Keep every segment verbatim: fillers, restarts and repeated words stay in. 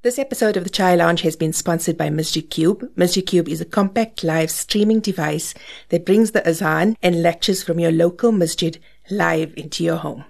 This episode of the Chai Lounge has been sponsored by Masjid Cube. Masjid Cube is a compact live streaming device that brings the azan and lectures from your local masjid live into your home.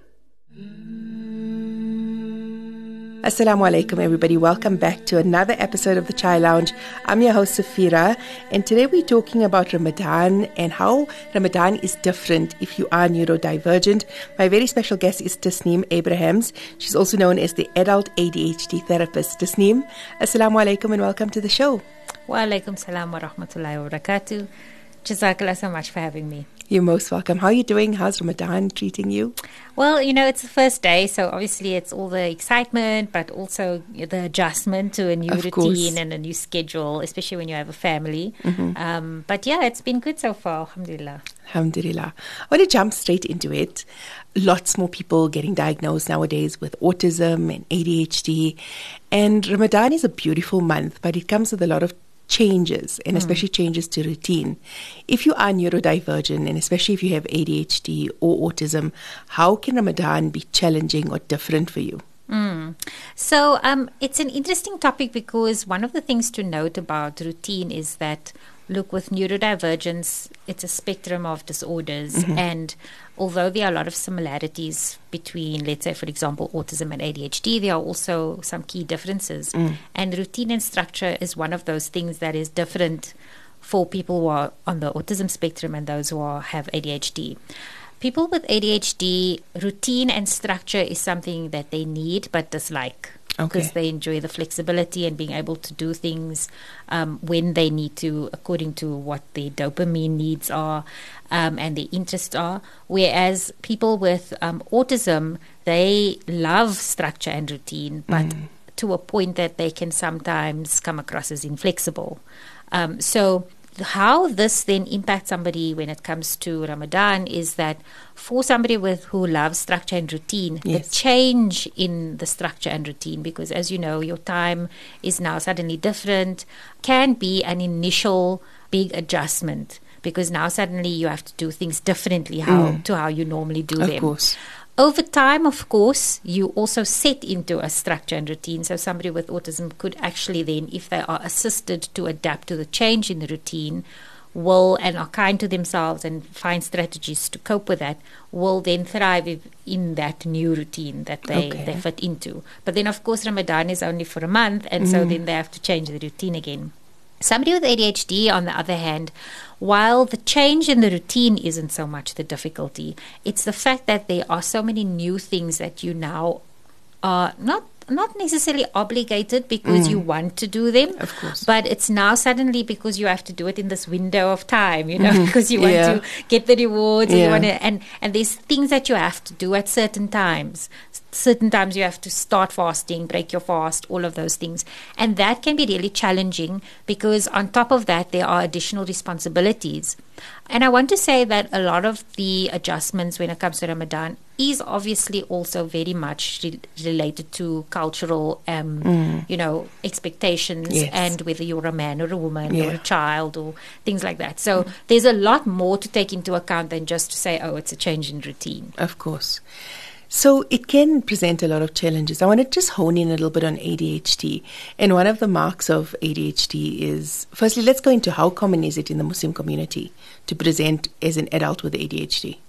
Assalamu alaikum everybody, welcome back to another episode of the Chai Lounge. I'm your host Safira, and today we're talking about Ramadan and how Ramadan is different if you are neurodivergent. My very special guest is Tasneem Abrahams. She's also known as the adult A D H D therapist. Tasneem, assalamu alaikum and welcome to the show. Wa alaikum salam wa rahmatullahi wa barakatuh. Jazakallah so much for having me. You're most welcome. How are you doing? How's Ramadan treating you? Well, you know, it's the first day, so obviously it's all the excitement, but also the adjustment to a new Of routine course. and a new schedule, especially when you have a family. Mm-hmm. Um, but yeah, it's been good so far, alhamdulillah. Alhamdulillah. I want to jump straight into it. Lots more people getting diagnosed nowadays with autism and A D H D. And Ramadan is a beautiful month, but it comes with a lot of changes, and especially mm. changes to routine. If you are neurodivergent, and especially if you have A D H D or autism, how can Ramadan be challenging or different for you? Mm. So um, it's an interesting topic because one of the things to note about routine is that, look, with neurodivergence, it's a spectrum of disorders. Mm-hmm. And although there are a lot of similarities between, let's say, for example, autism and A D H D, there are also some key differences. Mm. And routine and structure is one of those things that is different for people who are on the autism spectrum and those who are, have A D H D. People with A D H D, routine and structure is something that they need but dislike. Because Okay. they enjoy the flexibility and being able to do things um, when they need to, according to what their dopamine needs are um, and their interests are. Whereas people with um, autism, they love structure and routine, but Mm. to a point that they can sometimes come across as inflexible. Um, so how this then impacts somebody when it comes to Ramadan is that for somebody with who loves structure and routine, Yes. the change in the structure and routine, because as you know, your time is now suddenly different, can be an initial big adjustment because now suddenly you have to do things differently how Mm. to how you normally do Of them. course. Over time, of course, you also set into a structure and routine. So somebody with autism could actually then, if they are assisted to adapt to the change in the routine, will and are kind to themselves and find strategies to cope with that, will then thrive if- in that new routine that they, Okay. they fit into. But then, of course, Ramadan is only for a month, and so then they have to change the routine again. Somebody with A D H D, on the other hand, while the change in the routine isn't so much the difficulty, it's the fact that there are so many new things that you now are not not necessarily obligated because Mm. you want to do them, Of course. but it's now suddenly because you have to do it in this window of time, you know, because you want Yeah. to get the rewards and Yeah. you want to, and and there's things that you have to do at certain times. Certain times you have to start fasting, break your fast, all of those things. And that can be really challenging because on top of that, there are additional responsibilities. And I want to say that a lot of the adjustments when it comes to Ramadan is obviously also very much re- related to cultural, um, Mm. you know, expectations Yes. and whether you're a man or a woman Yeah. or a child or things like that. So there's a lot more to take into account than just to say, oh, it's a change in routine. Of course. So it can present a lot of challenges. I want to just hone in a little bit on A D H D. And one of the marks of A D H D is, firstly, let's go into how common is it in the Muslim community to present as an adult with A D H D?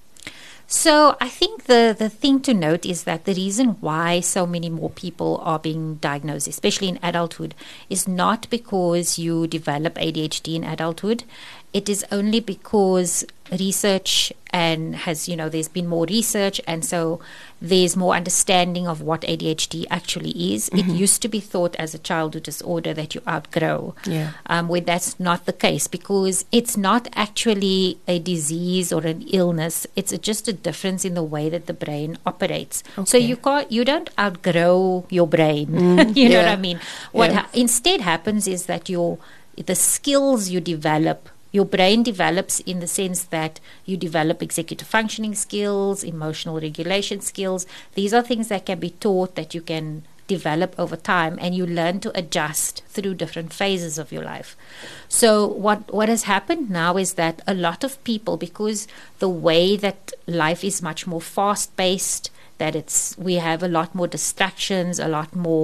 So I think the, the thing to note is that the reason why so many more people are being diagnosed, especially in adulthood, is not because you develop A D H D in adulthood. It is only because research and has, you know, there's been more research and so there's more understanding of what A D H D actually is. Mm-hmm. It used to be thought as a childhood disorder that you outgrow, Yeah. um, where that's not the case because it's not actually a disease or an illness. It's a, just a difference in the way that the brain operates. So Okay. you can't, you don't outgrow your brain. Mm, you know yeah. what I mean? What Yeah. ha- instead happens is that your the skills you develop. Your brain develops in the sense that you develop executive functioning skills, emotional regulation skills. These are things that can be taught, that you can develop over time, and you learn to adjust through different phases of your life. So what, what has happened now is that a lot of people, because the way that life is much more fast-paced, that it's we have a lot more distractions, a lot more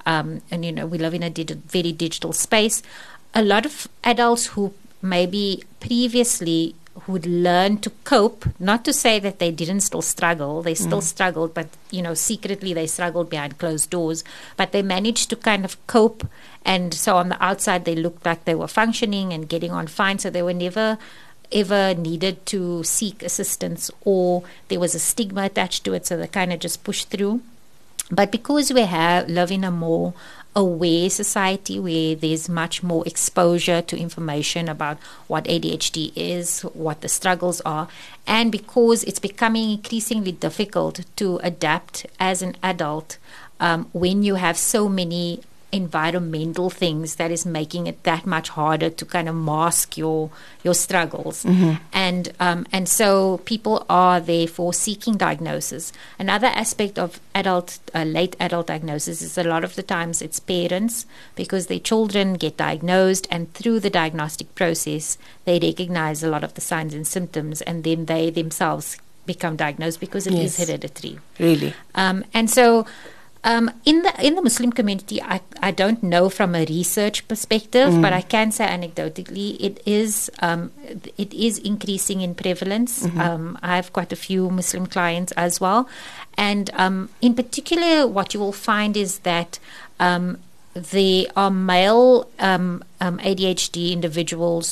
um, and you know we live in a digi- very digital space. A lot of adults who maybe previously would learn to cope, not to say that they didn't still struggle, they still mm. struggled, but, you know, secretly they struggled behind closed doors, but they managed to kind of cope. And so on the outside, they looked like they were functioning and getting on fine. So they were never ever needed to seek assistance, or there was a stigma attached to it. So they kind of just pushed through. But because we have live in a more aware society where there's much more exposure to information about what A D H D is, what the struggles are, and because it's becoming increasingly difficult to adapt as an adult um, when you have so many environmental things that is making it that much harder to kind of mask your your struggles. Mm-hmm. And um, and so people are therefore seeking diagnosis. Another aspect of adult uh, late adult diagnosis is a lot of the times it's parents, because their children get diagnosed, and through the diagnostic process they recognize a lot of the signs and symptoms, and then they themselves become diagnosed because it yes. is hereditary. Really? Um, and so Um, in the in the Muslim community, I, I don't know from a research perspective, mm. but I can say anecdotally, it is um, it is increasing in prevalence. Mm-hmm. Um, I have quite a few Muslim clients as well, and um, in particular, what you will find is that um, there are male um, um, A D H D individuals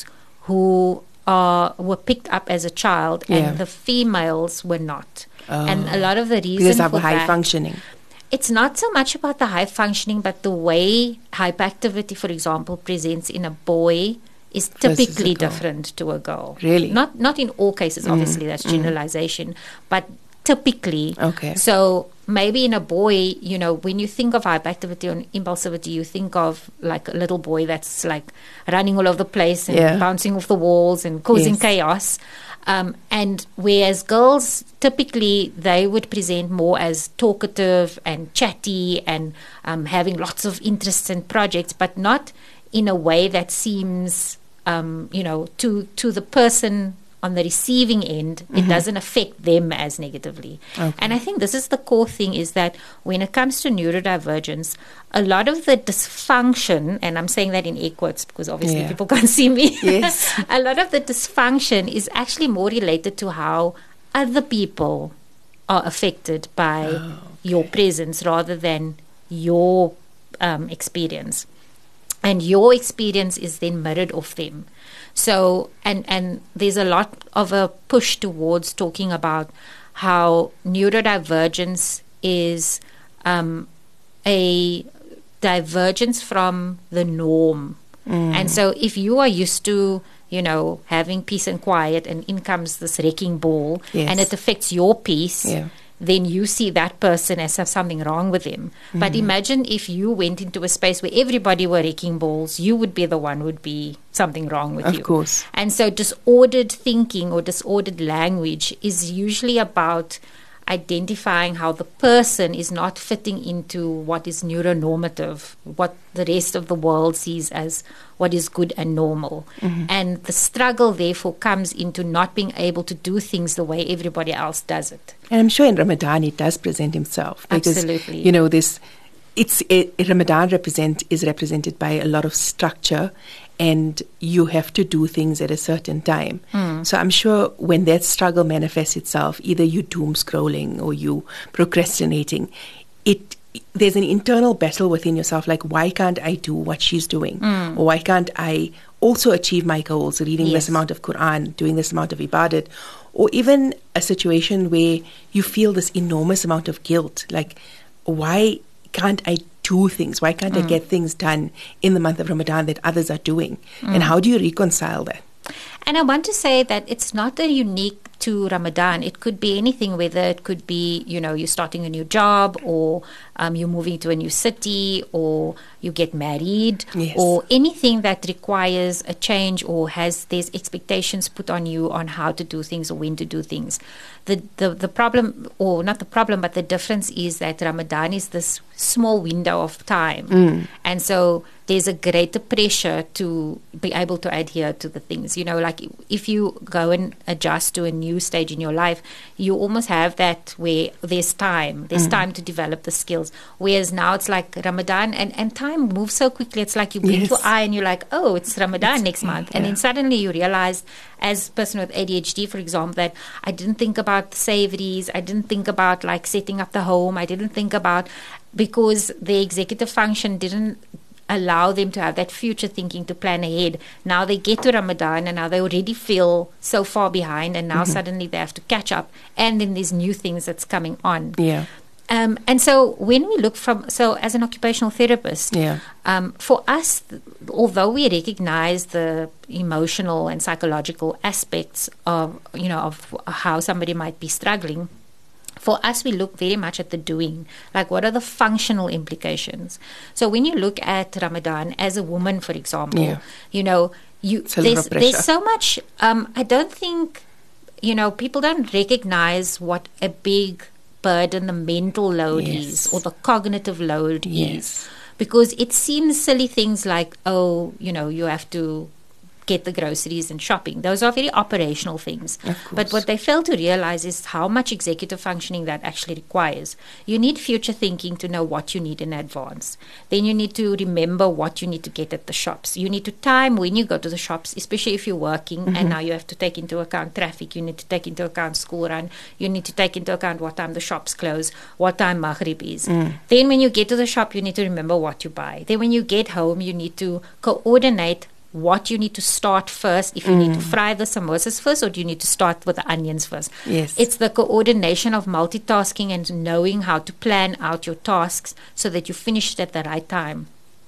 who are were picked up as a child, yeah. and the females were not. Oh. And a lot of the reason because of for high that, functioning. It's not so much about the high functioning, but the way hyperactivity, for example, presents in a boy is typically different to a girl. Really? Not not in all cases, obviously, mm. that's generalization, mm. but typically. Okay. So maybe in a boy, you know, when you think of hyperactivity or impulsivity, you think of like a little boy that's like running all over the place and yeah. bouncing off the walls and causing yes. chaos. Um, and whereas girls, typically, they would present more as talkative and chatty and um, having lots of interests and projects, but not in a way that seems, um, you know, to, to the person on the receiving end, mm-hmm. it doesn't affect them as negatively. Okay. And I think this is the core thing, is that when it comes to neurodivergence, a lot of the dysfunction, and I'm saying that in air quotes because obviously yeah. people can't see me, yes. a lot of the dysfunction is actually more related to how other people are affected by oh, okay. your presence rather than your um, experience. And your experience is then mirrored off them. So, and, and there's a lot of a push towards talking about how neurodivergence is um, a divergence from the norm. Mm. And so if you are used to, you know, having peace and quiet, and in comes this wrecking ball, yes. and it affects your peace, yeah. then you see that person as have something wrong with him. Mm. But imagine if you went into a space where everybody were wrecking balls, you would be the one who would be something wrong with of you. Of course. And so disordered thinking or disordered language is usually about identifying how the person is not fitting into what is neuronormative, what the rest of the world sees as what is good and normal. Mm-hmm. And the struggle therefore comes into not being able to do things the way everybody else does it. And I'm sure in Ramadan it does present himself. Because, absolutely. You know, this it's it, Ramadan represent is represented by a lot of structure, and you have to do things at a certain time. Mm. So I'm sure when that struggle manifests itself, either you doom scrolling or you procrastinating, it there's an internal battle within yourself, like, why can't I do what she's doing? Mm. Or why can't I also achieve my goals, reading yes. this amount of Quran, doing this amount of ibadat? Or even a situation where you feel this enormous amount of guilt, like, why can't I do things? Why can't mm. I get things done in the month of Ramadan that others are doing? Mm. And how do you reconcile that? And I want to say that it's not a unique to Ramadan. It could be anything, whether it could be, you know, you're starting a new job, or um, you're moving to a new city, or, you get married, Yes. or anything that requires a change or has there's expectations put on you on how to do things or when to do things. The, the the problem, or not the problem, but the difference is that Ramadan is this small window of time. Mm. And so there's a greater pressure to be able to adhere to the things. You know, like if you go and adjust to a new stage in your life, you almost have that where there's time. There's mm. time to develop the skills. Whereas now it's like Ramadan, and, and time moves so quickly. It's like you blink Yes. your eye and you're like, oh, it's Ramadan It's, next month. And yeah. then suddenly you realize, as a person with A D H D, for example, that I didn't think about the savories. I didn't think about like setting up the home. I didn't think about, because the executive function didn't allow them to have that future thinking to plan ahead. Now they get to Ramadan and now they already feel so far behind, and now mm-hmm. suddenly they have to catch up, and then there's new things that's coming on. Yeah. Um, and so when we look from, so as an occupational therapist, Yeah. um, for us, th- although we recognize the emotional and psychological aspects of, you know, of how somebody might be struggling, for us, we look very much at the doing. Like, what are the functional implications? So when you look at Ramadan as a woman, for example, Yeah. you know, you It's a lot there's of pressure. there's so much. Um, I don't think, you know, people don't recognize what a big burden the mental load Yes. is, or the cognitive load Yes. is, because it seems silly things like, oh, you know, you have to get the groceries and shopping. Those are very operational things. Of course. But what they fail to realize is how much executive functioning that actually requires. You need future thinking to know what you need in advance. Then you need to remember what you need to get at the shops. You need to time when you go to the shops, especially if you're working, mm-hmm. and now you have to take into account traffic. You need to take into account school run. You need to take into account what time the shops close, what time Maghrib is. Mm. Then when you get to the shop, you need to remember what you buy. Then when you get home, you need to coordinate what you need to start first. If you mm. need to fry the samosas first, or do you need to start with the onions first? Yes. It's the coordination of multitasking and knowing how to plan out your tasks so that you finish it at the right time.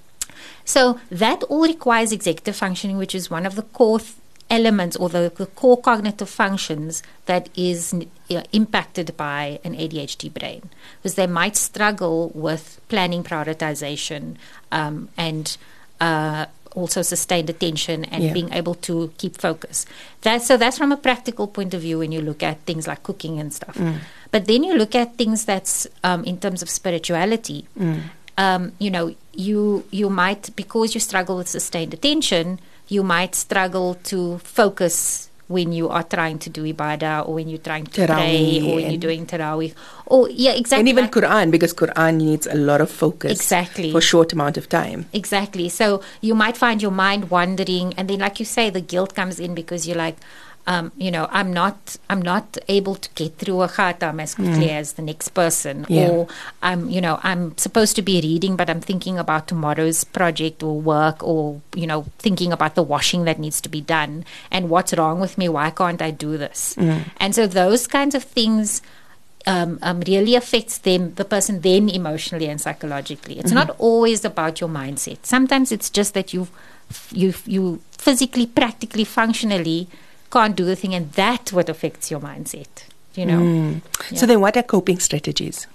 So that all requires executive functioning, which is one of the core th- elements, or the, the core cognitive functions that is uh, impacted by an A D H D brain, because they might struggle with planning, prioritization, um, and uh, also sustained attention, and Yeah. being able to keep focus. That, so that's from a practical point of view when you look at things like cooking and stuff. Mm. But then you look at things that's um, in terms of spirituality. Mm. Um, you know, you you might, because you struggle with sustained attention, you might struggle to focus when you are trying to do ibadah, or when you're trying to pray, Tarawih or when you're and- doing tarawih. Or, yeah, exactly. And even like- Quran, because Quran needs a lot of focus. Exactly. For a short amount of time. Exactly. So you might find your mind wandering, and then, like you say, the guilt comes in because you're like, um, you know, I'm not, I'm not able to get through a khatam as quickly as the next person, Yeah. or I'm, you know, I'm supposed to be reading, but I'm thinking about tomorrow's project or work, or you know, thinking about the washing that needs to be done, and what's wrong with me? Why can't I do this? Mm. And so those kinds of things. Um, um, really affects them, the person, then emotionally and psychologically. It's Mm-hmm. not always about your mindset. Sometimes it's just that you, you, you physically, practically, functionally can't do the thing, and that what affects your mindset. You know. Mm. Yeah. So then, what are coping strategies?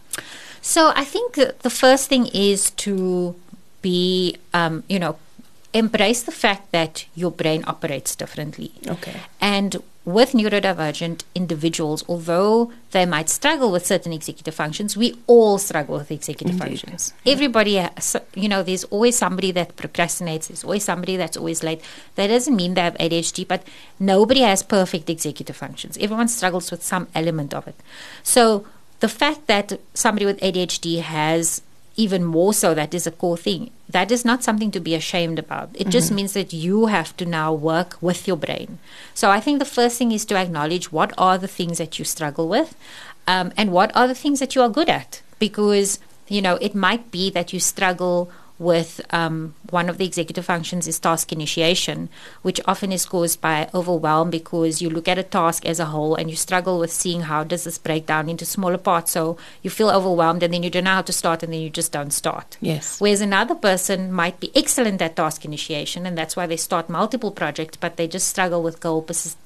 So I think that the first thing is to be, um, you know, embrace the fact that your brain operates differently. Okay. And with neurodivergent individuals, although they might struggle with certain executive functions, we all struggle with executive Indeed. functions. Everybody, has, you know, there's always somebody that procrastinates. There's always somebody that's always late. That doesn't mean they have A D H D, but nobody has perfect executive functions. Everyone struggles with some element of it. So the fact that somebody with A D H D has even more so, that is a core thing. That is not something to be ashamed about. It mm-hmm. just means that you have to now work with your brain. So I think the first thing is to acknowledge what are the things that you struggle with, um, and what are the things that you are good at. Because, you know, it might be that you struggle with um, one of the executive functions is task initiation, which often is caused by overwhelm, because you look at a task as a whole and you struggle with seeing how does this break down into smaller parts. So you feel overwhelmed, and then you don't know how to start, and then you just don't start. Yes. Whereas another person might be excellent at task initiation, and that's why they start multiple projects, but they just struggle with goal, pers-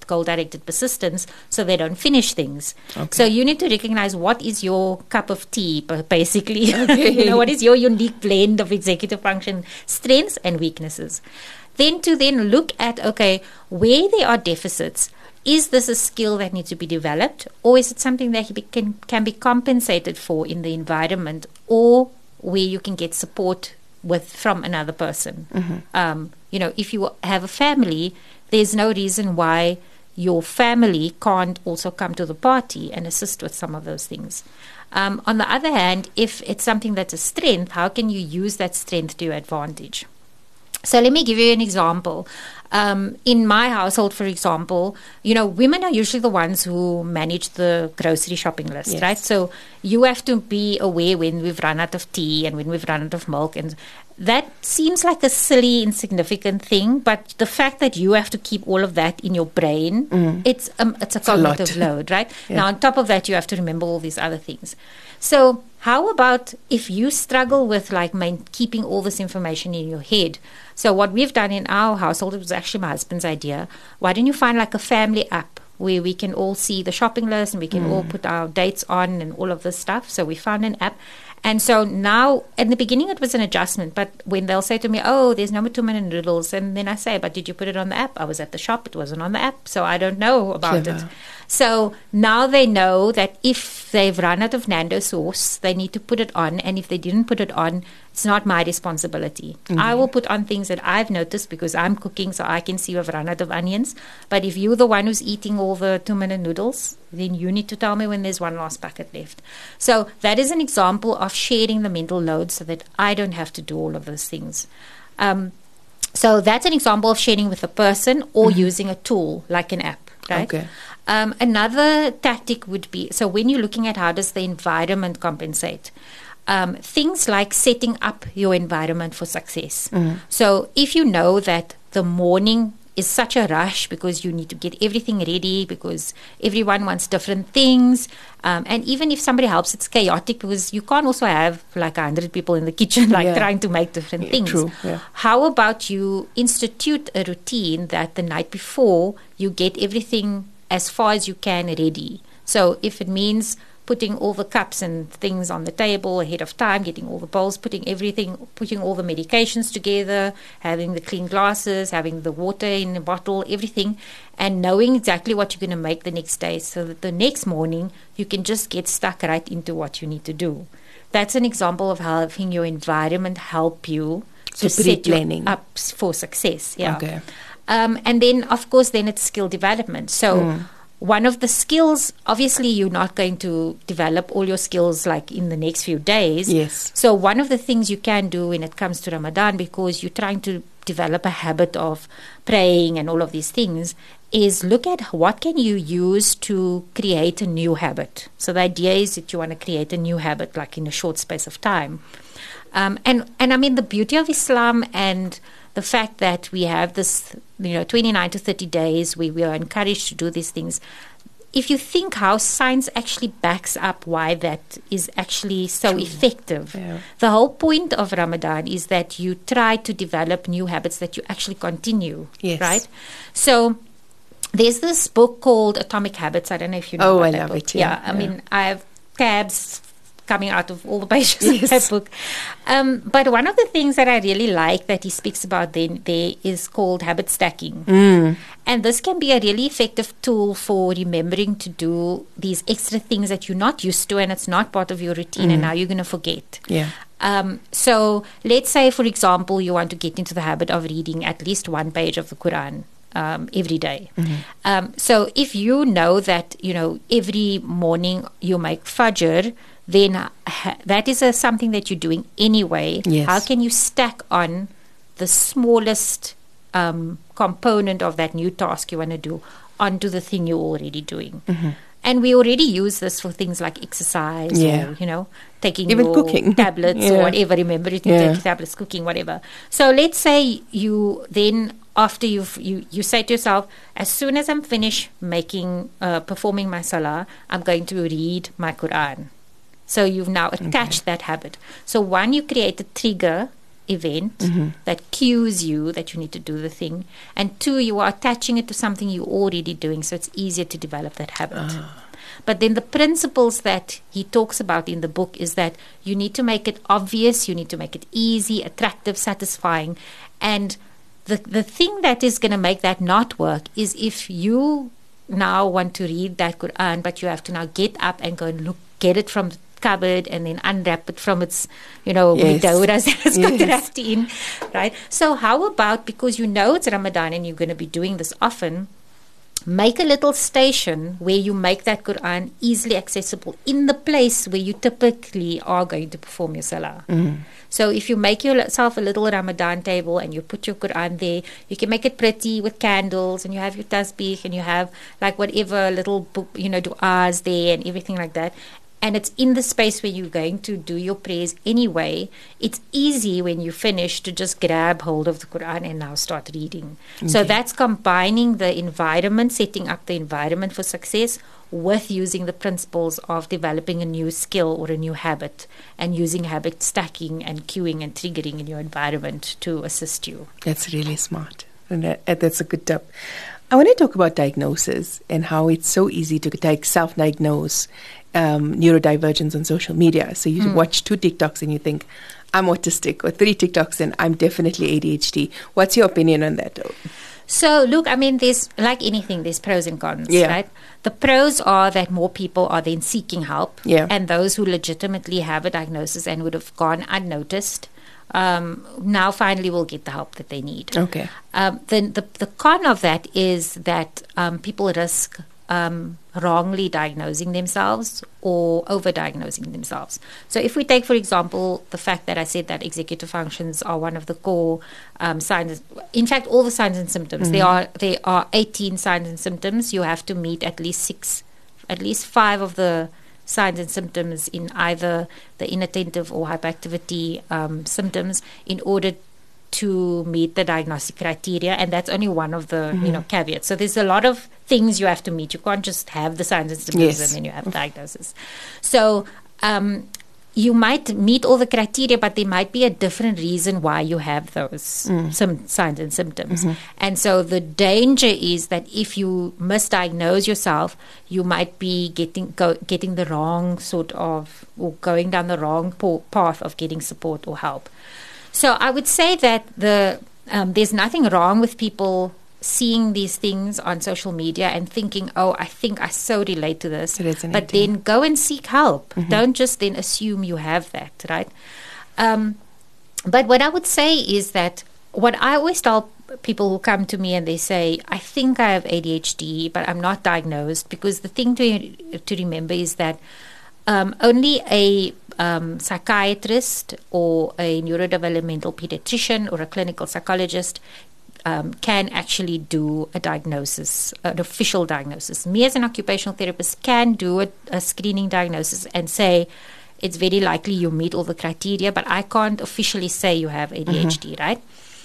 goal-directed persistence, so they don't finish things. Okay. So you need to recognize what is your cup of tea, basically. Okay. You know, what is your unique blend of executive function strengths and weaknesses. Then to then look at, okay, where there are deficits, is this a skill that needs to be developed, or is it something that can, can be compensated for in the environment, or where you can get support with from another person? Mm-hmm. Um, you know, if you have a family, there's no reason why your family can't also come to the party and assist with some of those things. Um, on the other hand, if it's something that's a strength, how can you use that strength to your advantage? So let me give you an example. Um, in my household, for example, you know, women are usually the ones who manage the grocery shopping list, yes. right? So you have to be aware when we've run out of tea and when we've run out of milk. And that seems like a silly, insignificant thing. But the fact that you have to keep all of that in your brain, mm. it's, um, it's a it's cognitive a load, right? Yeah. Now, on top of that, you have to remember all these other things. So how about if you struggle with like main, keeping all this information in your head? So what we've done in our household, it was actually my husband's idea. Why don't you find like a family app where we can all see the shopping list and we can mm. all put our dates on and all of this stuff? So we found an app. And so now, in the beginning, it was an adjustment. But when they'll say to me, oh, there's no two-minute noodles, and then I say, but did you put it on the app? I was at the shop. It wasn't on the app. So I don't know about Clever. it. So now they know that if they've run out of Nando sauce, they need to put it on. And if they didn't put it on, it's not my responsibility. Mm-hmm. I will put on things that I've noticed because I'm cooking, so I can see we've run out of onions. But if you're the one who's eating all the two-minute noodles, then you need to tell me when there's one last packet left. So that is an example of sharing the mental load so that I don't have to do all of those things. Um, so that's an example of sharing with a person or mm-hmm. using a tool like an app, right? Okay. Um, another tactic would be, so when you're looking at how does the environment compensate, um, things like setting up your environment for success. Mm. So if you know that the morning is such a rush because you need to get everything ready because everyone wants different things. Um, and even if somebody helps, it's chaotic because you can't also have like a hundred people in the kitchen like yeah. trying to make different yeah, things. True, yeah. How about you institute a routine that the night before you get everything as far as you can ready? So if it means putting all the cups and things on the table ahead of time, getting all the bowls, putting everything, putting all the medications together, having the clean glasses, having the water in a bottle, everything, and knowing exactly what you're going to make the next day so that the next morning you can just get stuck right into what you need to do. That's an example of having your environment help you so to set you up up for success. Yeah. Okay. Um, and then, of course, then it's skill development. So mm. one of the skills, obviously, you're not going to develop all your skills like in the next few days. Yes. So one of the things you can do when it comes to Ramadan, because you're trying to develop a habit of praying and all of these things, is look at what can you use to create a new habit. So the idea is that you want to create a new habit like in a short space of time. Um, and, and I mean, the beauty of Islam and the fact that we have this, you know, twenty-nine to thirty days where we are encouraged to do these things. If you think how science actually backs up why that is actually so True. effective. Yeah. The whole point of Ramadan is that you try to develop new habits that you actually continue. Yes. Right? So there's this book called Atomic Habits. I don't know if you know oh, about I that love book. it. Yeah, yeah, I yeah. mean, I have tabs coming out of all the pages yes. of that book. Um, but one of the things that I really like that he speaks about then there is called habit stacking. Mm. And this can be a really effective tool for remembering to do these extra things that you're not used to and it's not part of your routine mm. and now you're going to forget. Yeah. Um, so let's say, for example, you want to get into the habit of reading at least one page of the Quran. Um, every day. Mm-hmm. Um, so if you know that, you know, every morning you make Fajr, then ha- that is a, something that you're doing anyway. Yes. How can you stack on the smallest um, component of that new task you want to do onto the thing you're already doing? Mm-hmm. And we already use this for things like exercise yeah. or, you know, taking Even your cooking. tablets yeah. or whatever. Remember, you can yeah. take tablets, cooking, whatever. So let's say you then, after you've, you you say to yourself, as soon as I'm finished making, uh, performing my salah, I'm going to read my Quran. So you've now attached okay. that habit. So one, you create a trigger event Mm-hmm. that cues you that you need to do the thing. And two, you are attaching it to something you're already doing, so it's easier to develop that habit. Ah. But then the principles that he talks about in the book is that you need to make it obvious, you need to make it easy, attractive, satisfying. And the the thing that is going to make that not work is if you now want to read that Quran, but you have to now get up and go and look, get it from the cupboard and then unwrap it from its, you know, Yes. midauras that it's got Yes. wrapped in, right? So how about, because you know it's Ramadan and you're going to be doing this often, make a little station where you make that Quran easily accessible in the place where you typically are going to perform your salah. Mm. So if you make yourself a little Ramadan table and you put your Quran there, you can make it pretty with candles and you have your tasbih and you have like whatever little book, you know, du'as there and everything like that. And it's in the space where you're going to do your prayers anyway. It's easy when you finish to just grab hold of the Quran and now start reading. So Okay. that's combining the environment, setting up the environment for success with using the principles of developing a new skill or a new habit and using habit stacking and cueing and triggering in your environment to assist you. That's really smart. And that, uh, that's a good tip. I want to talk about diagnosis and how it's so easy to like self-diagnose um, neurodivergence on social media. So you watch two TikToks and you think, I'm autistic, or three TikToks and I'm definitely A D H D. What's your opinion on that, though? So, look, I mean, there's, like anything, there's pros and cons, Yeah. right? The pros are that more people are then seeking help. Yeah. And those who legitimately have a diagnosis and would have gone unnoticed, um, now finally will get the help that they need. Okay. Um, the, the, the con of that is that um, people risk um, wrongly diagnosing themselves or over-diagnosing themselves. So if we take, for example, the fact that I said that executive functions are one of the core um, signs, in fact, all the signs and symptoms, there are there are eighteen signs and symptoms. You have to meet at least six, at least five of the signs and symptoms in either the inattentive or hyperactivity um, symptoms in order to meet the diagnostic criteria, and that's only one of the you know caveats. So there's a lot of things you have to meet. You can't just have the signs and symptoms Yes. and then you have diagnosis. So um, you might meet all the criteria, but there might be a different reason why you have those some signs and symptoms. And so the danger is that if you misdiagnose yourself, you might be getting go, getting the wrong sort of, or going down the wrong po- path of getting support or help. So I would say that the um, there's nothing wrong with people seeing these things on social media and thinking, oh, I think I so relate to this. Resonating. But then go and seek help. Don't just then assume you have that, right? Um, but what I would say is that what I always tell people who come to me and they say, I think I have A D H D, but I'm not diagnosed, because the thing to to remember is that um, only a um, psychiatrist or a neurodevelopmental pediatrician or a clinical psychologist um, can actually do a diagnosis, an official diagnosis. Me as an occupational therapist can do a, a screening diagnosis and say, it's very likely you meet all the criteria, but I can't officially say you have A D H D, right?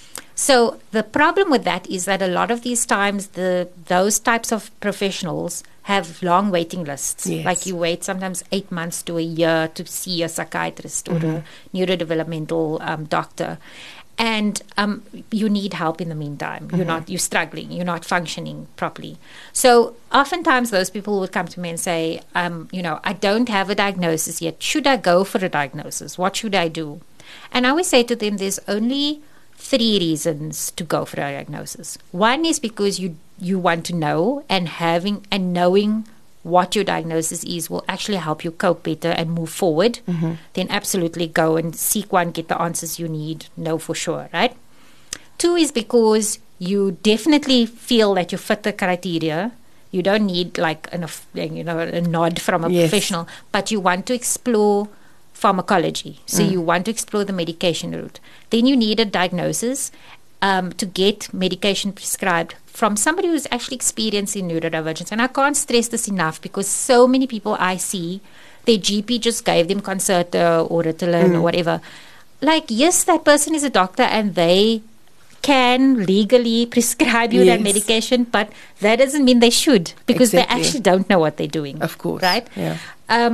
So the problem with that is that a lot of these times, the those types of professionals have long waiting lists. Yes. Like you wait sometimes eight months to a year to see a psychiatrist or a neurodevelopmental um, doctor. And um, you need help in the meantime. You're not, you're struggling. You're not functioning properly. So oftentimes those people would come to me and say, um, you know, I don't have a diagnosis yet. Should I go for a diagnosis? What should I do? And I always say to them, there's only three reasons to go for a diagnosis. One is because you you want to know, and having and knowing what your diagnosis is will actually help you cope better and move forward. Mm-hmm. Then absolutely go and seek one, get the answers you need, know for sure, right? Two is because you definitely feel that you fit the criteria. You don't need like an, you know, a nod from a Yes. professional, but you want to explore pharmacology. So you want to explore the medication route. Then you need a diagnosis um, to get medication prescribed from somebody who's actually experiencing neurodivergence. And I can't stress this enough, because so many people I see, their G P just gave them Concerta or Ritalin or whatever. Like, yes, that person is a doctor and they can legally prescribe you that Yes. medication, but that doesn't mean they should, because Exactly. they actually don't know what they're doing. Of course. Right? Yeah. Um,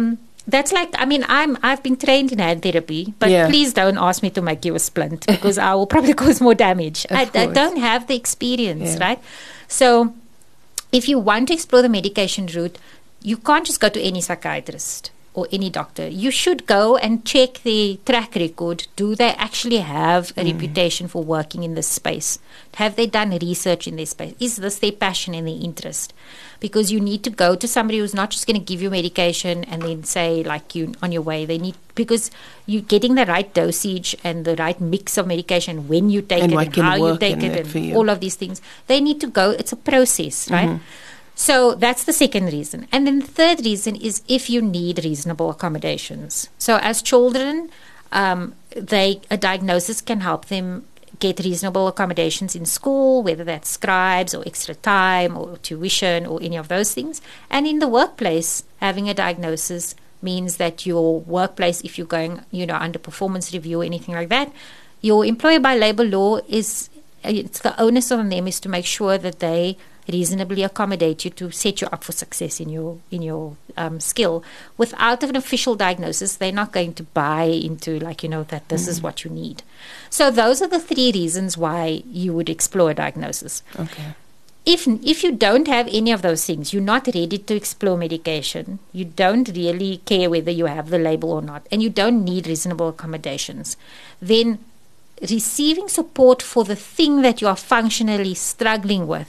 that's like, I mean, I'm, I've been trained in hand therapy, but Yeah. please don't ask me to make you a splint because I will probably cause more damage. I, I don't have the experience, Yeah. right? So if you want to explore the medication route, you can't just go to any psychiatrist or any doctor. You should go and check the track record. Do they actually have a mm. reputation for working in this space? Have they done research in this space? Is this their passion and their interest? Because you need to go to somebody who's not just going to give you medication and then say, like, you on your way. They need, because you're getting the right dosage and the right mix of medication when you take and it what and can how you work take in it it for and you. all of these things. They need to go. It's a process, right? Mm-hmm. So that's the second reason. And then the third reason is if you need reasonable accommodations. So as children, um, they a diagnosis can help them get reasonable accommodations in school, whether that's scribes or extra time or tuition or any of those things. And in the workplace, having a diagnosis means that your workplace, if you're going, you know, under performance review or anything like that, your employer by labor law is, it's the onus on them is to make sure that they reasonably accommodate you to set you up for success in your in your um, skill. Without an official diagnosis, they're not going to buy into, like, you know, that this mm. is what you need. So those are the three reasons why you would explore a diagnosis. Okay. If if you don't have any of those things, you're not ready to explore medication, you don't really care whether you have the label or not, and you don't need reasonable accommodations, then receiving support for the thing that you are functionally struggling with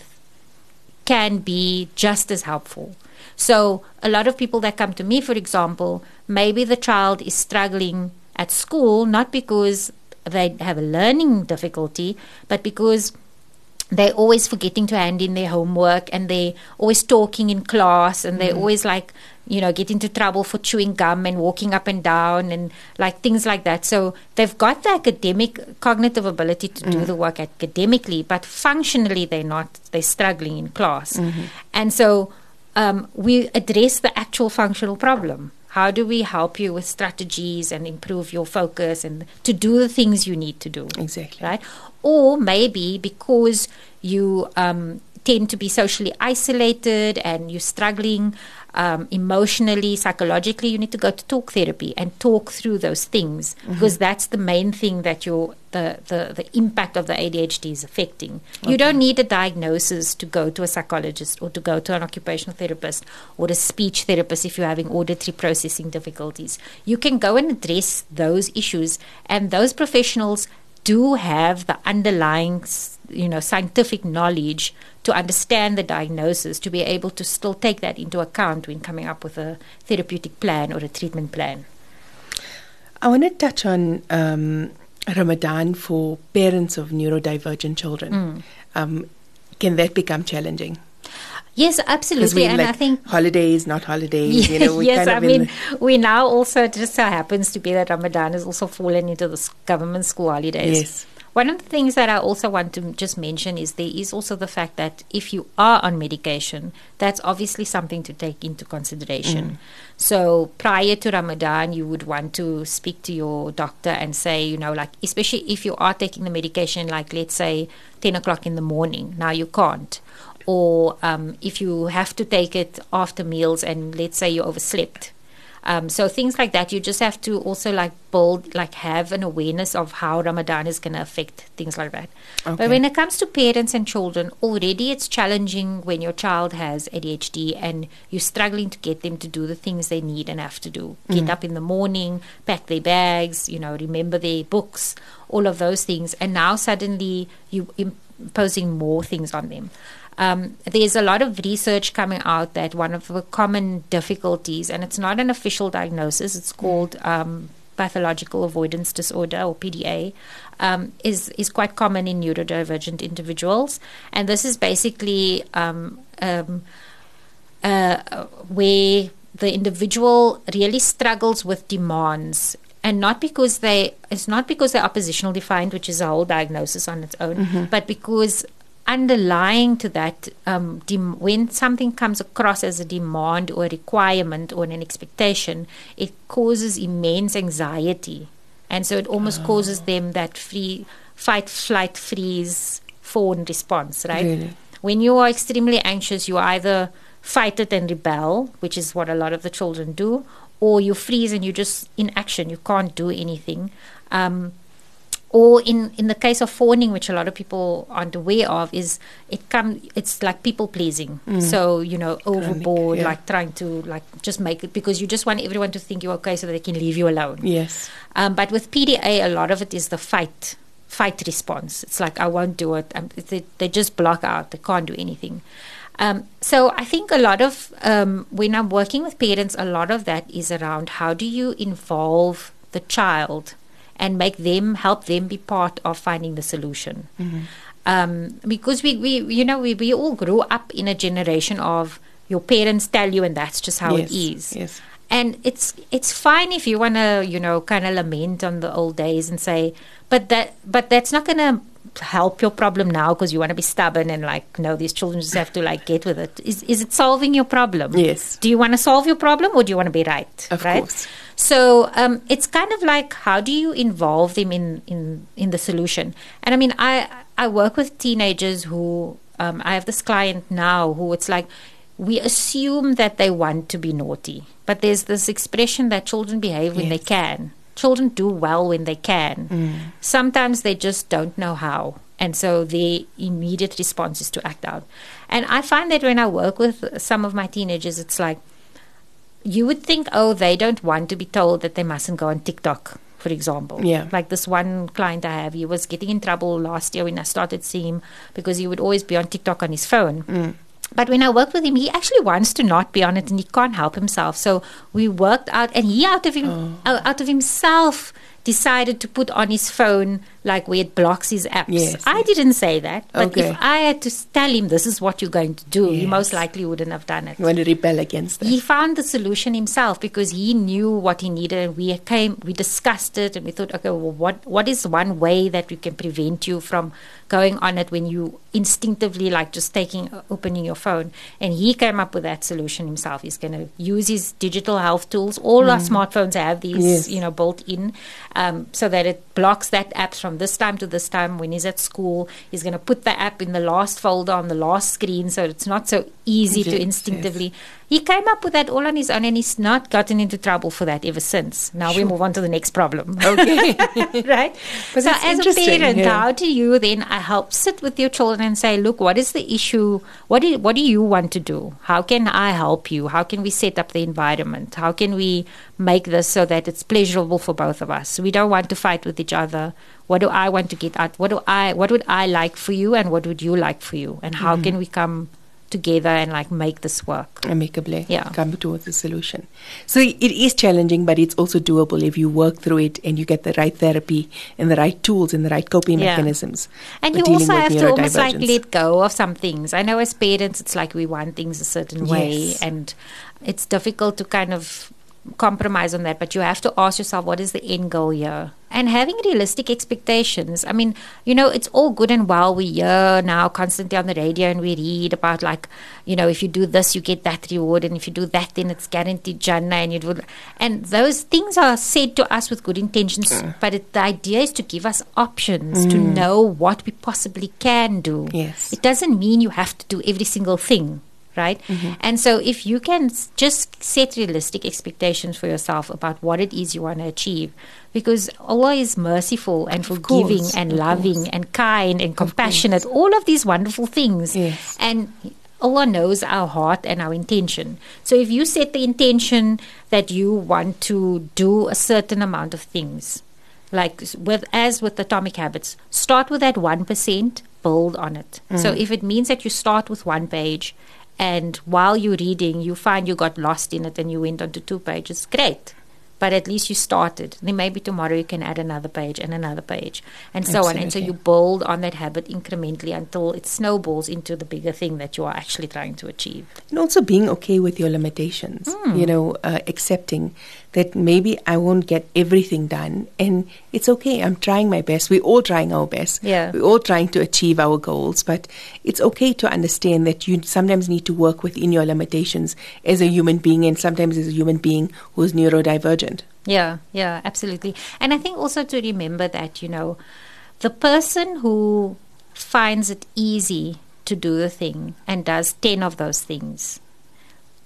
can be just as helpful. So a lot of people that come to me, for example, maybe the child is struggling at school, not because they have a learning difficulty, but because they're always forgetting to hand in their homework and they're always talking in class and they're mm. always like, you know, get into trouble for chewing gum and walking up and down and like things like that. So they've got the academic cognitive ability to mm. do the work academically, but functionally they're not, they're struggling in class. Mm-hmm. And so um, we address the actual functional problem. How do we help you with strategies and improve your focus and to do the things you need to do? Exactly. Right? Or maybe because you um, tend to be socially isolated and you're struggling um, emotionally, psychologically, you need to go to talk therapy and talk through those things mm-hmm. because that's the main thing that your the, the, the impact of the A D H D is affecting. Okay. You don't need a diagnosis to go to a psychologist or to go to an occupational therapist or a speech therapist if you're having auditory processing difficulties. You can go and address those issues, and those professionals do have the underlying, you know, scientific knowledge to understand the diagnosis, to be able to still take that into account when coming up with a therapeutic plan or a treatment plan. I want to touch on um, Ramadan for parents of neurodivergent children. Mm. Um, can that become challenging? Yes, absolutely. And like I think holidays, not holidays. Yeah, you know, we yes, kind of I mean, we now also, it just so happens to be that Ramadan has also fallen into the government school holidays. Yes. One of the things that I also want to just mention is there is also the fact that if you are on medication, that's obviously something to take into consideration. Mm. So prior to Ramadan, you would want to speak to your doctor and say, you know, like, especially if you are taking the medication, like let's say ten o'clock in the morning, now you can't. Or um, if you have to take it after meals and let's say you overslept. Um, so things like that, you just have to also like build, like have an awareness of how Ramadan is going to affect things like that. Okay. But when it comes to parents and children, already it's challenging when your child has A D H D and you're struggling to get them to do the things they need and have to do. Get mm. up in the morning, pack their bags, you know, remember their books, all of those things. And now suddenly you're imposing more things on them. Um, there's a lot of research coming out that one of the common difficulties, and it's not an official diagnosis, it's called um, pathological avoidance disorder or P D A, um, is, is quite common in neurodivergent individuals. And this is basically um, um, uh, where the individual really struggles with demands. And not because they, it's not because they're oppositional defiant, which is a whole diagnosis on its own, mm-hmm. but because underlying to that, um, dem- when something comes across as a demand or a requirement or an expectation, it causes immense anxiety. And so it almost oh. causes them that free fight, flight, freeze, fawn response, right? Really? When you are extremely anxious, you either fight it and rebel, which is what a lot of the children do, or you freeze and you just in action, you can't do anything. Um, or in, in the case of fawning, which a lot of people aren't aware of, is it come it's like people pleasing. Mm. So, you know, overboard, yeah. like trying to like just make it because you just want everyone to think you're okay so that they can leave you alone. Yes. Um, but with P D A, a lot of it is the fight fight response. It's like, I won't do it. Um, they, they just block out. They can't do anything. Um, so I think a lot of, um, when I'm working with parents, a lot of that is around how do you involve the child and make them, help them be part of finding the solution. Mm-hmm. Um, because we, we, you know, we, we all grew up in a generation of your parents tell you and that's just how yes, it is. Yes. And it's it's fine if you want to, you know, kind of lament on the old days and say, but that but that's not going to help your problem now because you want to be stubborn and like, no, these children just have to like get with it. Is is it solving your problem? Yes. Do you want to solve your problem or do you want to be right? Of right? course. So um, it's kind of like, how do you involve them in, in, in the solution? And I mean, I I work with teenagers who, um, I have this client now who it's like, we assume that they want to be naughty. But there's this expression that children behave when yes. they can. Children do well when they can. Mm. Sometimes they just don't know how. And so the immediate response is to act out. And I find that when I work with some of my teenagers, it's like, you would think, oh, they don't want to be told that they mustn't go on TikTok, for example. Yeah. Like this one client I have, he was getting in trouble last year when I started seeing him because he would always be on TikTok on his phone. Mm. But when I worked with him, he actually wants to not be on it and he can't help himself. So we worked out, and he out of him, oh. out of himself decided to put on his phone like where it blocks his apps. Yes, I yes. didn't say that, but okay. if I had to tell him this is what you're going to do, yes. he most likely wouldn't have done it. You want to rebel against that. He found the solution himself because he knew what he needed, and we came, we discussed it, and we thought, okay, well, what what is one way that we can prevent you from going on it when you instinctively like just taking opening your phone? And he came up with that solution himself. He's going to use his digital health tools. All mm. our smartphones have these, yes. you know, built in, um, so that it blocks that apps from this time to this time. When he's at school, he's going to put the app in the last folder on the last screen, so it's not so easy yes, to instinctively. Yes. He came up with that all on his own, and he's not gotten into trouble for that ever since. Now sure. we move on to the next problem. Okay. Right? But so as a parent, yeah. how do you then uh, help sit with your children and say, look, what is the issue? What do, what do you want to do? How can I help you? How can we set up the environment? How can we make this so that it's pleasurable for both of us? We don't want to fight with each other. What do I want to get out? What do I? What would I like for you, and what would you like for you? And how mm-hmm. can we come together and like make this work amicably, yeah, come towards a solution? So it is challenging, but it's also doable if you work through it and you get the right therapy and the right tools and the right coping yeah. mechanisms. And you also have to almost like let go of some things. I know as parents it's like we want things a certain yes. way, and it's difficult to kind of compromise on that, but you have to ask yourself, what is the end goal here? And having realistic expectations. I mean, you know, it's all good and well. We hear now constantly on the radio and we read about like, you know, if you do this, you get that reward. And if you do that, then it's guaranteed Jannah. And you do, and those things are said to us with good intentions. Mm. But it, the idea is to give us options mm. to know what we possibly can do. Yes. It doesn't mean you have to do every single thing. Right? Mm-hmm. And so if you can just set realistic expectations for yourself about what it is you want to achieve, because Allah is merciful and forgiving course, and loving course. and kind and compassionate, all of these wonderful things. Yes. And Allah knows our heart and our intention. So if you set the intention that you want to do a certain amount of things, like with as with Atomic Habits, start with that one percent, build on it. Mm. So if it means that you start with one page, and while you're reading, you find you got lost in it and you went on to two pages, great. But at least you started. Then maybe tomorrow you can add another page and another page and so Absolutely. on. And so you build on that habit incrementally until it snowballs into the bigger thing that you are actually trying to achieve. And also being okay with your limitations, mm. you know, uh, accepting that maybe I won't get everything done, and it's okay. I'm trying my best. We're all trying our best. Yeah. We're all trying to achieve our goals, but it's okay to understand that you sometimes need to work within your limitations as a human being, and sometimes as a human being who's neurodivergent. Yeah, yeah, absolutely. And I think also to remember that, you know, the person who finds it easy to do the thing and does ten of those things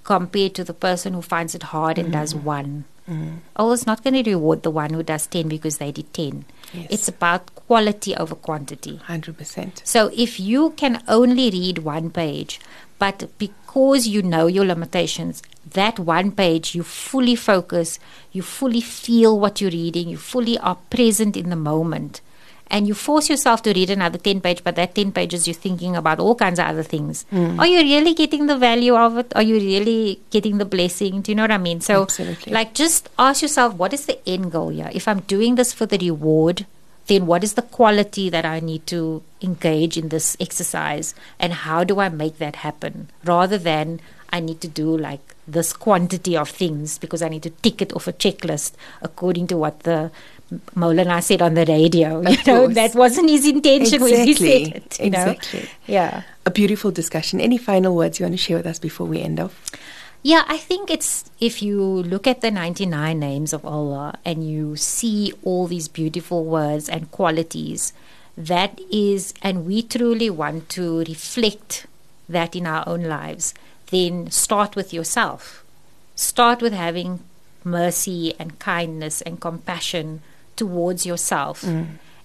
compared to the person who finds it hard and mm. does one. Mm. Allah's not going to reward the one who does ten because they did ten. Yes. It's about quality over quantity. one hundred percent. So if you can only read one page, but because you know your limitations, that one page you fully focus, you fully feel what you're reading, you fully are present in the moment, and you force yourself to read another ten page, but that ten pages you're thinking about all kinds of other things. Mm. Are you really getting the value of it? Are you really getting the blessing? Do you know what I mean? So, Absolutely. like, just ask yourself, what is the end goal here? If I'm doing this for the reward, then what is the quality that I need to engage in this exercise, and how do I make that happen? Rather than I need to do like this quantity of things because I need to tick it off a checklist according to what the Maulana said on the radio. You Of know, course. that wasn't his intention when he Exactly. said it. You know? Exactly. Yeah. A beautiful discussion. Any final words you want to share with us before we end off? Yeah, I think it's, if you look at the ninety-nine names of Allah and you see all these beautiful words and qualities, that is, and we truly want to reflect that in our own lives, then start with yourself. Start with having mercy and kindness and compassion towards yourself. Mm.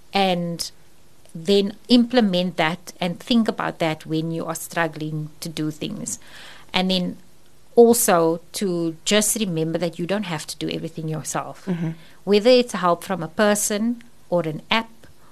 And then implement that and think about that when you are struggling to do things. And then also to just remember that you don't have to do everything yourself. Mm-hmm. Whether it's help from a person or an app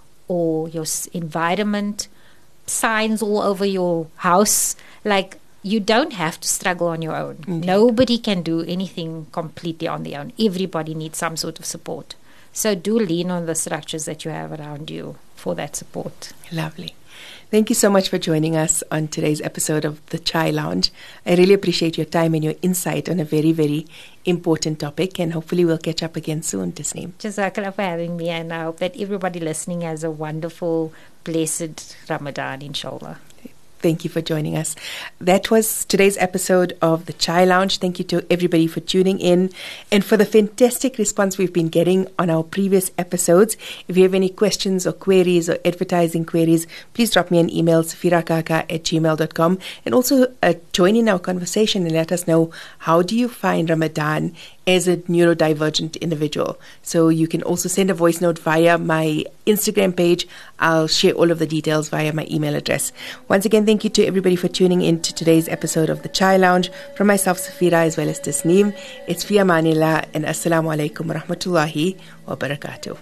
or your s- environment, signs all over your house, like, you don't have to struggle on your own. Indeed. Nobody can do anything completely on their own. Everybody needs some sort of support. So do lean on the structures that you have around you for that support. Lovely. Thank you so much for joining us on today's episode of The Chai Lounge. I really appreciate your time and your insight on a very, very important topic, and hopefully we'll catch up again soon, Tasneem. Jazakallah for having me, and I hope that everybody listening has a wonderful, blessed Ramadan, inshallah. Thank you for joining us. That was today's episode of The Chai Lounge. Thank you to everybody for tuning in and for the fantastic response we've been getting on our previous episodes. If you have any questions or queries or advertising queries, please drop me an email, safirakaka at gmail dot com, and also uh, join in our conversation and let us know, how do you find Ramadan as a neurodivergent individual? So you can also send a voice note via my Instagram page. I'll share all of the details via my email address. Once again, thank you to everybody for tuning in to today's episode of The Chai Lounge. From myself, Safira, as well as Tasneem, it's fi amanillah, and assalamu alaikum wa rahmatullahi wa barakatuh.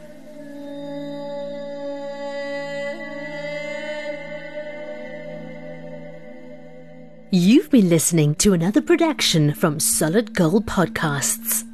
You've been listening to another production from Solid Gold Podcasts.